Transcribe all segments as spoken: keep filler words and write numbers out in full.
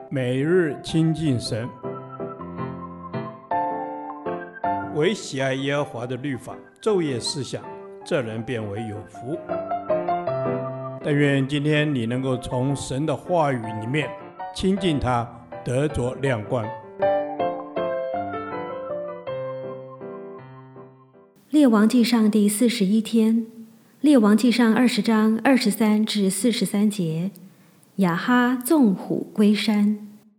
每日亲近神，唯喜爱耶和华的律法，昼夜思想，这人变为有福。但愿今天你能够从神的话语里面亲近他，得着亮光。 列王纪上第四十一天，列王纪上二十章二十三至四十三节，亚哈纵虎归山。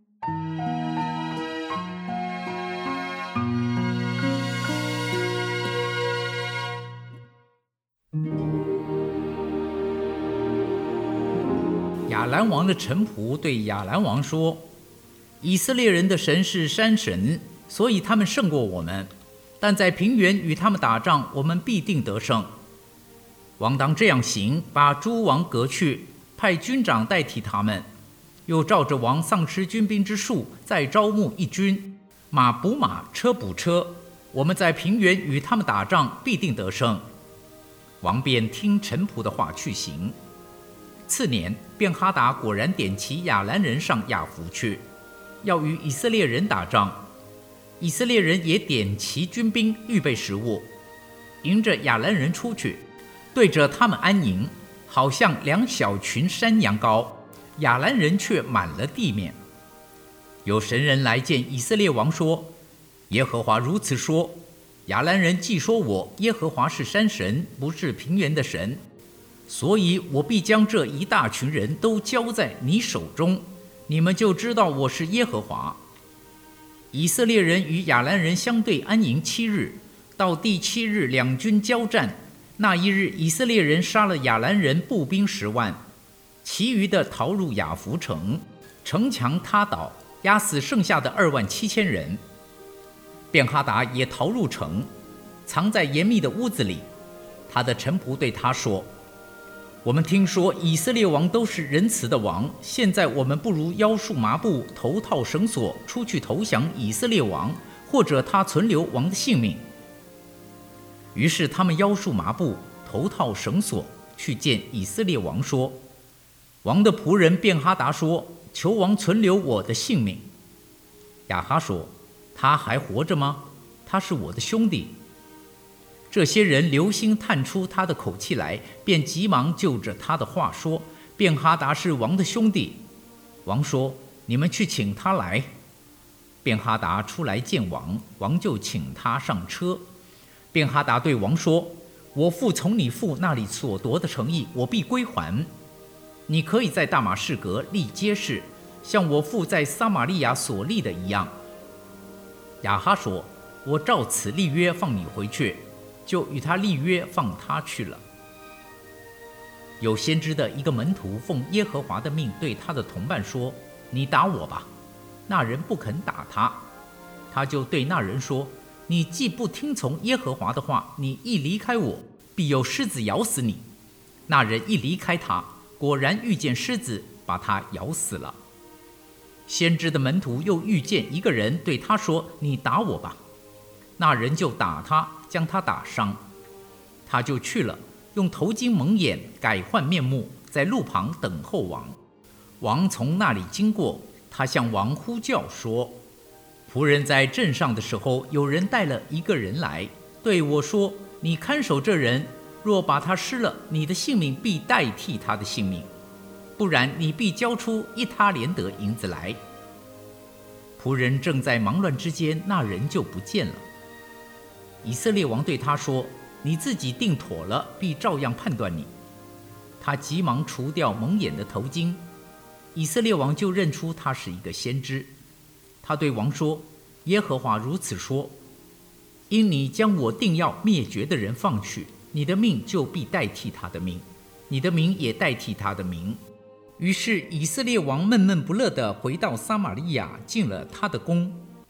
亚兰王的臣仆对亚兰王说：以色列人的神是山神，所以他们胜过我们，但在平原与他们打仗，我们必定得胜。王当这样行，把诸王革去，派军长代替他们，又照着王丧失军兵之数，再招募一军，马补马，车补车，我们在平原与他们打仗，必定得胜。王便听臣仆的话去行。次年，便哈达果然点齐亚兰人上亚弗去，要与以色列人打仗。以色列人也点齐军兵，预备食物，迎着亚兰人出去，对着他们安营，好像两小群山羊羔，亚兰人却满了地面。有神人来见以色列王说：耶和华如此说，亚兰人既说我耶和华是山神，不是平原的神，所以我必将这一大群人都交在你手中，你们就知道我是耶和华。以色列人与亚兰人相对安营七日，到第七日两军交战。那一日，以色列人杀了亚兰人步兵十万，其余的逃入亚弗城，城墙塌倒，压死剩下的二万七千人。便哈达也逃入城，藏在严密的屋子里。他的臣仆对他说：我们听说以色列王都是仁慈的王，现在我们不如腰束麻布，头套绳索，出去投降以色列王，或者他存留王的性命。于是他们腰束麻布，头套绳索，去见以色列王说：王的仆人便哈达说，求王存留我的性命。亚哈说：他还活着吗？他是我的兄弟。这些人留心探出他的口气来，便急忙就着他的话说：便哈达是王的兄弟。王说：你们去请他来。便哈达出来见王，王就请他上车。便哈达对王说：我父从你父那里所夺的城邑，我必归还。你可以在大马士革立街市，像我父在撒玛利亚所立的一样。亚哈说：我照此立约放你回去，就与他立约放他去了。有先知的一个门徒奉耶和华的命对他的同伴说：你打我吧。那人不肯打他，他就对那人说：你既不听从耶和华的话，你一离开我，必有狮子咬死你。那人一离开他，果然遇见狮子，把他咬死了。先知的门徒又遇见一个人，对他说：你打我吧。那人就打他，将他打伤。他就去了，用头巾蒙眼，改换面目，在路旁等候王。王从那里经过，他向王呼叫说：仆人在镇上的时候，有人带了一个人来，对我说：你看守这人，若把他失了，你的性命必代替他的性命，不然你必交出一他连得银子来。仆人正在忙乱之间，那人就不见了。以色列王对他说：你自己定妥了，必照样判断你。他急忙除掉蒙眼的头巾，以色列王就认出他是一个先知。他对王说：耶和华如此说，因你将我定要灭绝的人放去，你的命就必代替他的命，你的名也代替他的名。于是以色列王闷闷不乐地回到撒玛利亚，进了他的宫。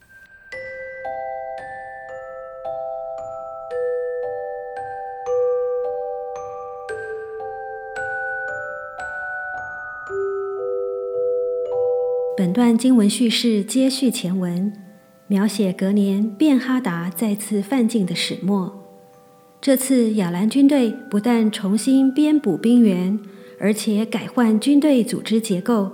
本段经文叙事接续前文，描写隔年便哈达再次犯境的始末。这次亚兰军队不但重新编补兵员，而且改换军队组织结构，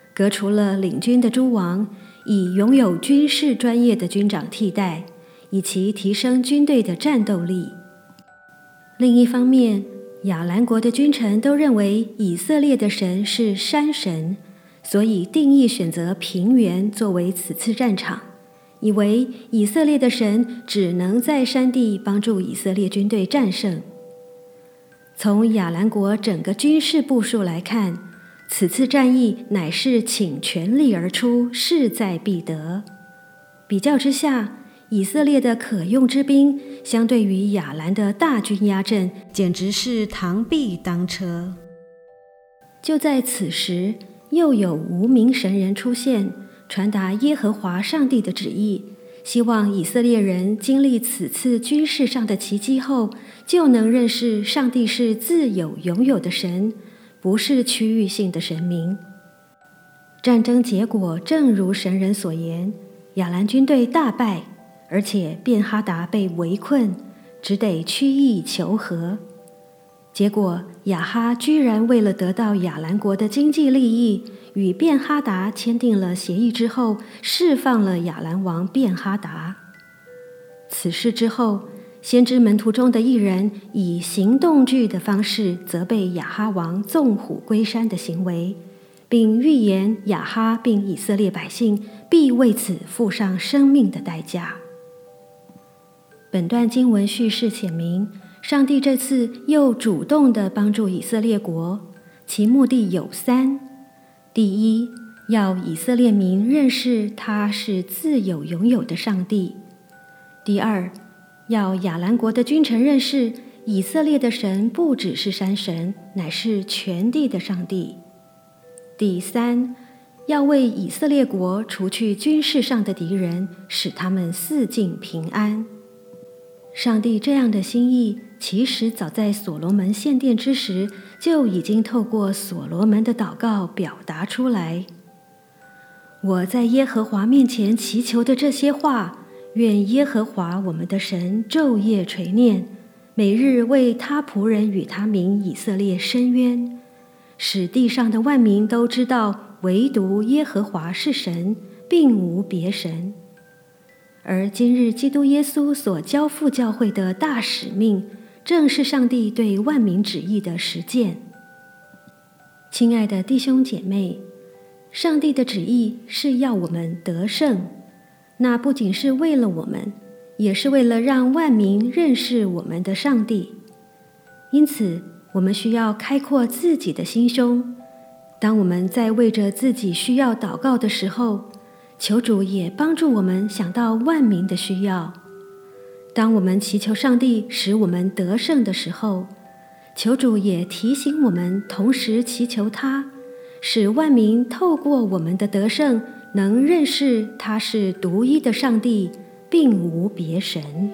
革除了领军的诸王，以拥有军事专业的军长替代，以其提升军队的战斗力。另一方面，亚兰国的君臣都认为以色列的神是山神，所以定义选择平原作为此次战场，以为以色列的神只能在山地帮助以色列军队战胜。从亚兰国整个军事部署来看，此次战役乃是请全力而出，势在必得。比较之下，以色列的可用之兵相对于亚兰的大军压阵，简直是螳臂当车。就在此时，又有无名神人出现，传达耶和华上帝的旨意，希望以色列人经历此次军事上的奇迹后，就能认识上帝是自有永有的神，不是区域性的神明。战争结果正如神人所言，亚兰军队大败，而且便哈达被围困，只得屈意求和。结果亚哈居然为了得到亚兰国的经济利益，与便哈达签订了协议之后，释放了亚兰王便哈达。此事之后，先知门徒中的一人以行动剧的方式责备亚哈王纵虎归山的行为，并预言亚哈并以色列百姓必为此付上生命的代价。本段经文叙事显明，上帝这次又主动地帮助以色列国，其目的有三：第一，要以色列民认识他是自有永有的上帝；第二，要亚兰国的君臣认识以色列的神不只是山神，乃是全地的上帝；第三，要为以色列国除去军事上的敌人，使他们四境平安。上帝这样的心意，其实早在所罗门献殿之时，就已经透过所罗门的祷告表达出来。我在耶和华面前祈求的这些话，愿耶和华我们的神昼夜垂念，每日为他仆人与他民以色列伸冤，使地上的万民都知道，唯独耶和华是神，并无别神。而今日基督耶稣所交付教会的大使命，正是上帝对万民旨意的实践。亲爱的弟兄姐妹，上帝的旨意是要我们得胜，那不仅是为了我们，也是为了让万民认识我们的上帝。因此，我们需要开阔自己的心胸。当我们在为着自己需要祷告的时候，求主也帮助我们想到万民的需要。当我们祈求上帝使我们得胜的时候，求主也提醒我们同时祈求他，使万民透过我们的得胜，能认识他是独一的上帝，并无别神。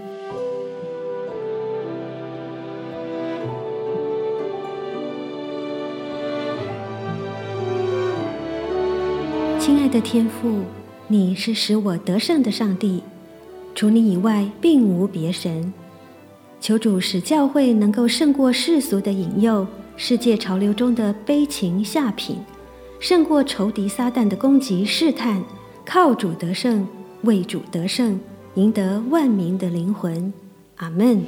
亲爱的天父，你是使我得胜的上帝，除你以外并无别神。求主使教会能够胜过世俗的引诱，世界潮流中的悲情下品，胜过仇敌撒旦的攻击试探，靠主得胜，为主得胜，赢得万民的灵魂。阿们。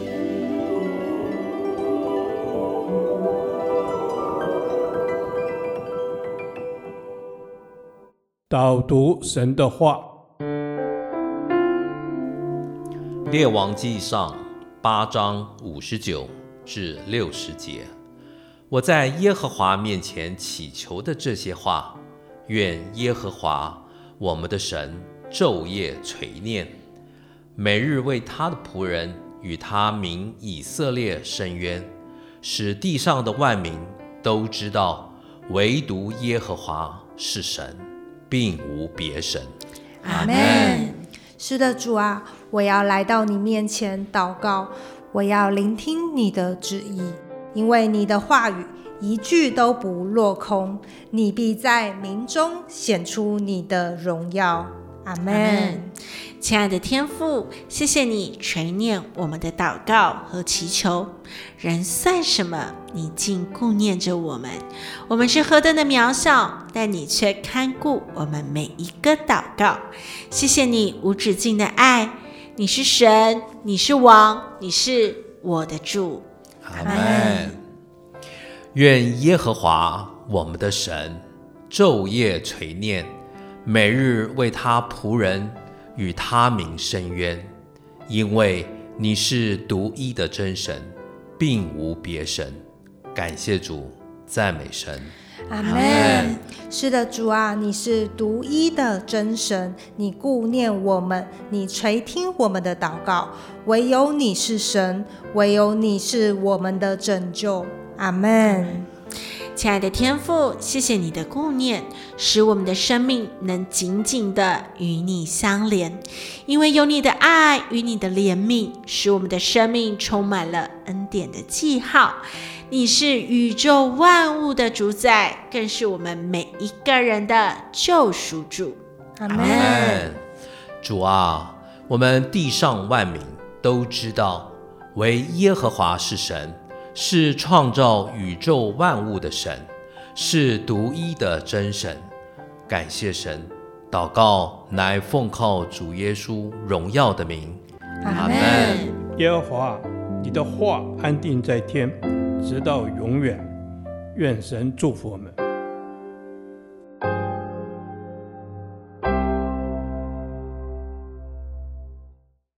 导读神的话。 列王纪上八章五十九至六十节，我在耶和华面前祈求的这些话，愿耶和华我们的神昼夜垂念，每日为他的仆人与他民以色列伸冤，使地上的万民都知道，唯独耶和华是神，并无别神。 阿们。是的，主啊，我要来到你面前祷告，我要聆听你的旨意，因为你的话语一句都不落空，你必在民中显出你的荣耀。 阿们。 亲爱的天父，谢谢你垂念我们的祷告和祈求。人算什么？你竟顾念着我们。我们是何等的渺小，但你却看顾我们每一个祷告。谢谢你无止境的爱。你是神，你是王，你是我的主。 阿们。愿耶和华我们的神昼夜垂念，每日为他仆人与他民伸冤，因为你是独一的真神，并无别神。感谢主，赞美神。 阿们。是的，主啊，你是独一的真神，你顾念我们，你垂听我们的祷告，唯有你是神，唯有你是我们的拯救。阿们。 亲爱的天父，谢谢你的顾念，使我们的生命能紧紧的与你相连，因为有你的爱与你的怜悯，使我们的生命充满了恩典的记号。你是宇宙万物的主宰，更是我们每一个人的救赎主。 阿阿们。主啊，我们地上万民都知道，唯耶和华是神，是创造宇宙万物的神，是独一的真神。感谢神，祷告乃奉靠主耶稣荣耀的名。 阿们。 耶和华，你的话安定在天，直到永远。愿神祝福我们。